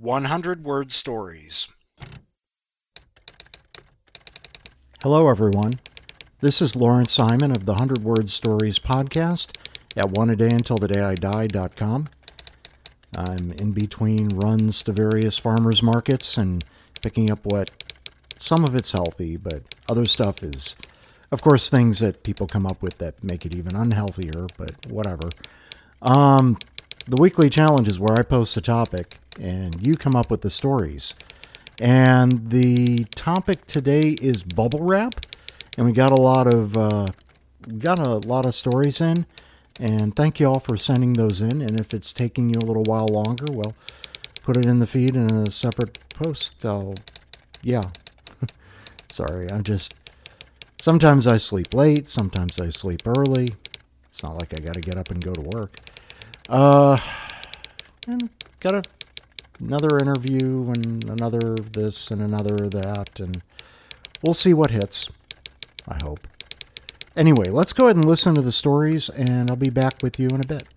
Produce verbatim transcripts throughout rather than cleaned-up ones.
hundred Word Stories. Hello, everyone. This is Lawrence Simon of the one hundred Word Stories podcast at one a day until the day I die dot com. I'm in between runs to various farmers markets and picking up what some of it's healthy, but other stuff is, of course, things that people come up with that make it even unhealthier, but whatever. Um, the weekly challenge is where I post a topic and you come up with the stories. And the topic today is bubble wrap, and we got a lot of uh, we got a lot of stories in. And thank you all for sending those in. And if it's taking you a little while longer, well, put it in the feed in a separate post. I'll, yeah. Sorry, I'm just... Sometimes I sleep late. Sometimes I sleep early. It's not like I got to get up and go to work. Uh, and got a, another interview and another this and another that. And we'll see what hits. I hope. Anyway, let's go ahead and listen to the stories, and I'll be back with you in a bit.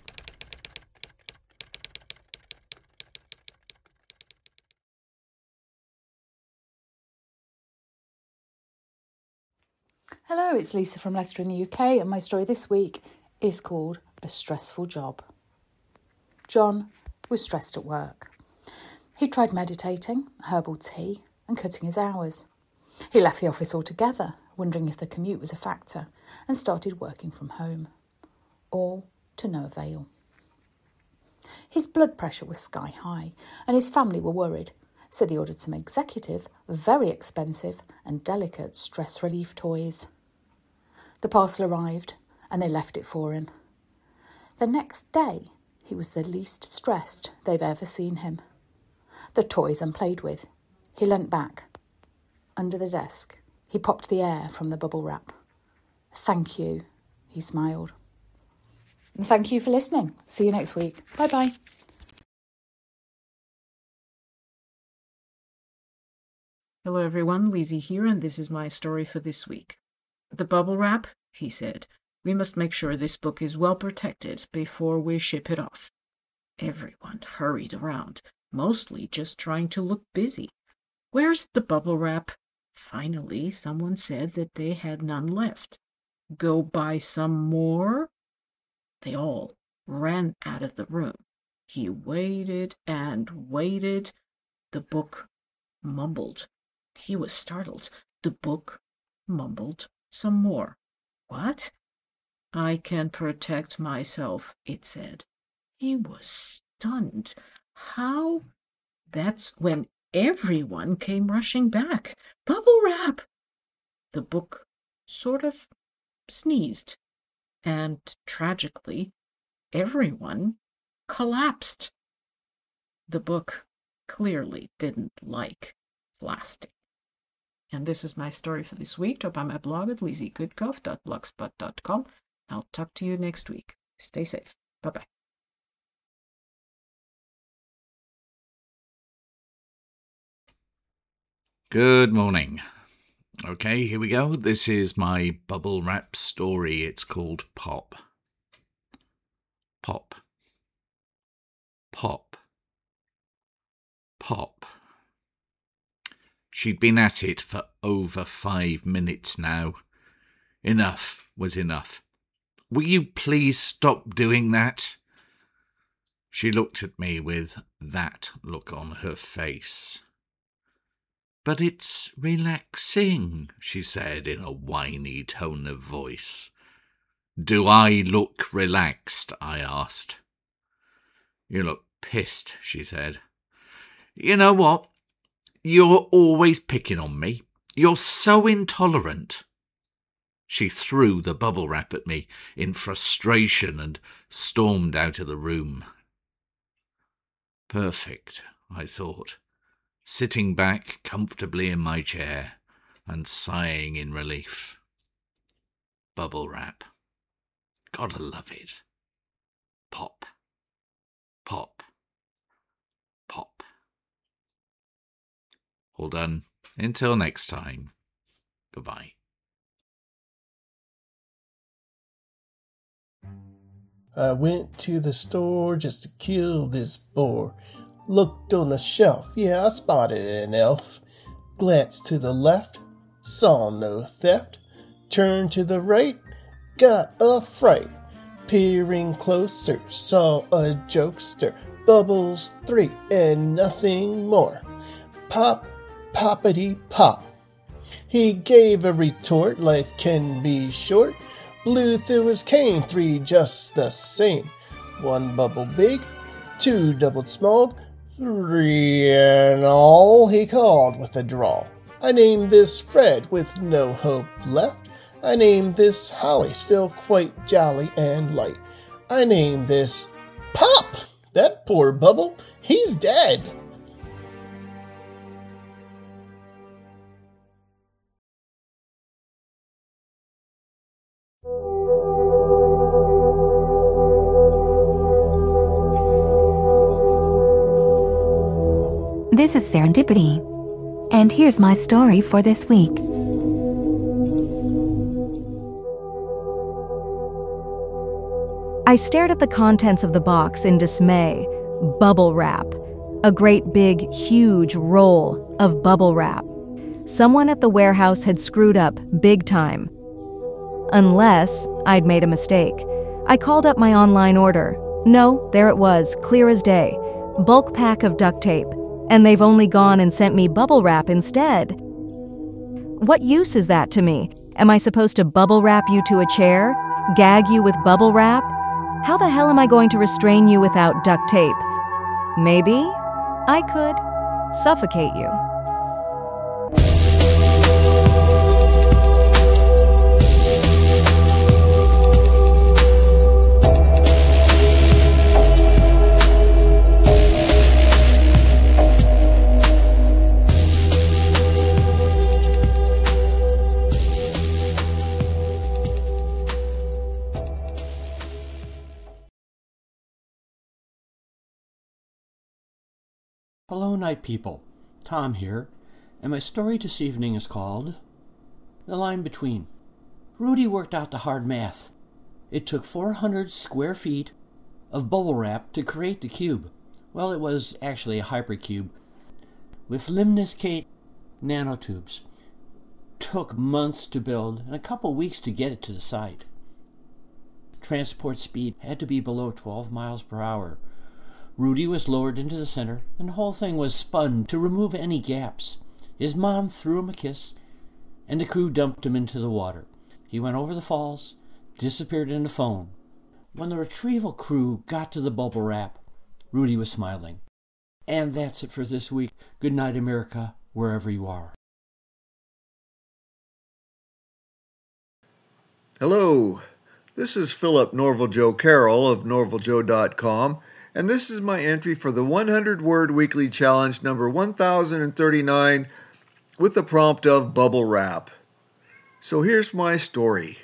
Hello, it's Lisa from Leicester in the U K, and my story this week is called A Stressful Job. John was stressed at work. He tried meditating, herbal tea, and cutting his hours. He left the office altogether, wondering if the commute was a factor, and started working from home. All to no avail. His blood pressure was sky high, and his family were worried, so they ordered some executive, very expensive and delicate stress relief toys. The parcel arrived, and they left it for him. The next day, he was the least stressed they've ever seen him. The toys unplayed with. He leant back. Under the desk, he popped the air from the bubble wrap. Thank you, he smiled. And thank you for listening. See you next week. Bye-bye. Hello everyone, Lizzie here, and this is my story for this week. The bubble wrap, he said. We must make sure this book is well protected before we ship it off. Everyone hurried around, mostly just trying to look busy. Where's the bubble wrap? Finally, someone said that they had none left. Go buy some more? They all ran out of the room. He waited and waited. The book mumbled. He was startled. The book mumbled some more. What? I can protect myself, it said. He was stunned. How? That's when everyone came rushing back. Bubble wrap! The book sort of sneezed, and tragically, everyone collapsed. The book clearly didn't like plastic. And this is my story for this week. Drop by my blog at lizzie goodcuff dot blogspot dot com. I'll talk to you next week. Stay safe. Bye-bye. Good morning. Okay, here we go. This is my bubble wrap story. It's called Pop. Pop. Pop. Pop. She'd been at it for over five minutes now. Enough was enough. Will you please stop doing that? She looked at me with that look on her face. But it's relaxing, she said in a whiny tone of voice. Do I look relaxed? I asked. You look pissed, she said. You know what? You're always picking on me. You're so intolerant. She threw the bubble wrap at me in frustration and stormed out of the room. Perfect, I thought, sitting back comfortably in my chair and sighing in relief. Bubble wrap. Gotta love it. Pop. Pop. Pop. All done. Until next time. Goodbye. I went to the store just to kill this bore. Looked on the shelf, yeah, I spotted an elf. Glanced to the left, saw no theft. Turned to the right, got a fright. Peering closer, saw a jokester. Bubbles three and nothing more. Pop, poppity pop. He gave a retort, life can be short. Blew through his cane, three just the same. One bubble big, two doubled small, three and all, he called with a drawl. I named this Fred with no hope left. I named this Holly, still quite jolly and light. I named this Pop! That poor Bubble, he's dead! This is Serendipity, and here's my story for this week. I stared at the contents of the box in dismay. Bubble wrap. A great big, huge roll of bubble wrap. Someone at the warehouse had screwed up big time. Unless I'd made a mistake. I called up my online order. No, there it was, clear as day. Bulk pack of duct tape. And they've only gone and sent me bubble wrap instead. What use is that to me? Am I supposed to bubble wrap you to a chair? Gag you with bubble wrap? How the hell am I going to restrain you without duct tape? Maybe I could suffocate you. Hello, night people. Tom here, and my story this evening is called The Line Between. Rudy worked out the hard math. It took four hundred square feet of bubble wrap to create the cube. Well, it was actually a hypercube with limniscate nanotubes. Took months to build and a couple weeks to get it to the site. Transport speed had to be below twelve miles per hour. Rudy was lowered into the center, and the whole thing was spun to remove any gaps. His mom threw him a kiss, and the crew dumped him into the water. He went over the falls, disappeared in the foam. When the retrieval crew got to the bubble wrap, Rudy was smiling. And that's it for this week. Good night, America, wherever you are. Hello, this is Philip Norval Joe Carroll of norval joe dot com. And this is my entry for the one hundred word Weekly Challenge number one thousand thirty-nine with the prompt of bubble wrap. So here's my story.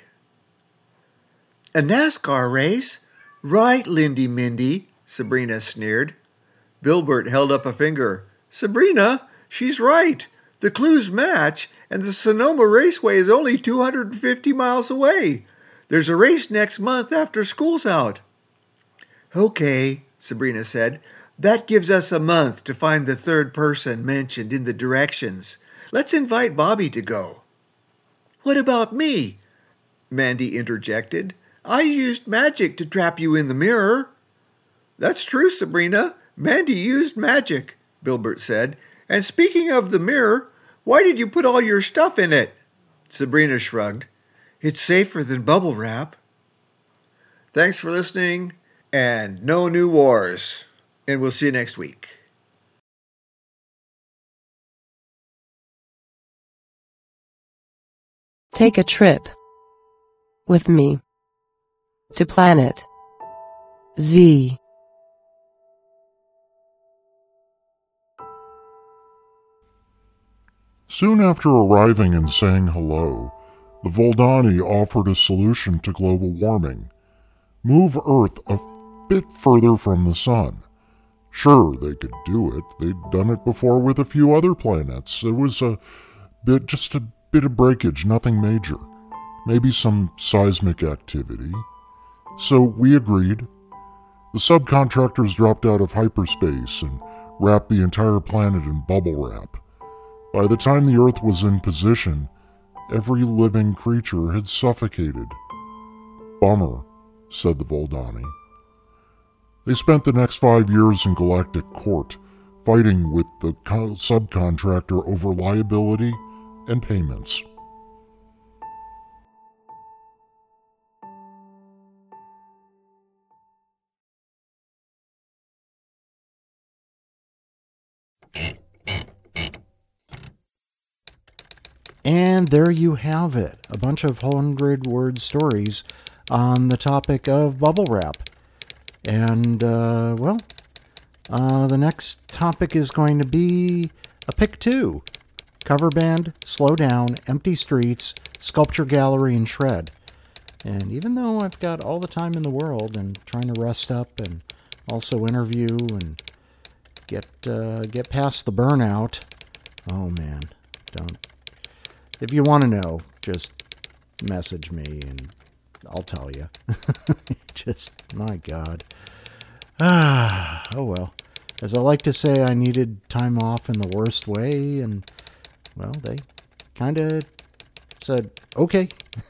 A NASCAR race? Right, Lindy Mindy, Sabrina sneered. Bilbert held up a finger. Sabrina, she's right. The clues match, and the Sonoma Raceway is only two hundred fifty miles away. There's a race next month after school's out. Okay, Sabrina said. That gives us a month to find the third person mentioned in the directions. Let's invite Bobby to go. What about me? Mandy interjected. I used magic to trap you in the mirror. That's true, Sabrina. Mandy used magic, Bilbert said. And speaking of the mirror, why did you put all your stuff in it? Sabrina shrugged. It's safer than bubble wrap. Thanks for listening. And no new wars. And we'll see you next week. Take a trip with me to planet Z. Soon after arriving and saying hello, the Voldani offered a solution to global warming. Move Earth a bit further from the sun. Sure, they could do it. They'd done it before with a few other planets. It was a bit, just a bit of breakage, nothing major. Maybe some seismic activity. So we agreed. The subcontractors dropped out of hyperspace and wrapped the entire planet in bubble wrap. By the time the Earth was in position, every living creature had suffocated. Bummer, said the Voldani. They spent the next five years in galactic court, fighting with the co- subcontractor over liability and payments. And there you have it, a bunch of hundred-word stories on the topic of bubble wrap. And, uh, well, uh, the next topic is going to be a pick two. Cover band, Slow Down, Empty Streets, Sculpture Gallery, and Shred. And even though I've got all the time in the world and trying to rest up and also interview and get uh, get past the burnout, oh man, don't. If you want to know, just message me and I'll tell you. Just, my God. Ah, oh well. As I like to say, I needed time off in the worst way, and, well, they kind of said, okay.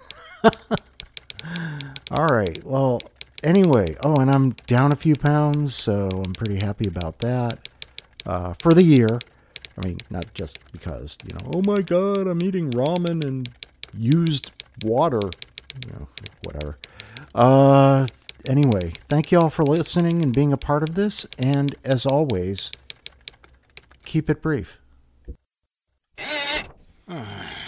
All right, well, anyway. Oh, and I'm down a few pounds, so I'm pretty happy about that. Uh, for the year. I mean, not just because, you know, oh my God, I'm eating ramen and used water, you know, whatever. Uh, anyway, thank you all for listening and being a part of this. And as always, keep it brief.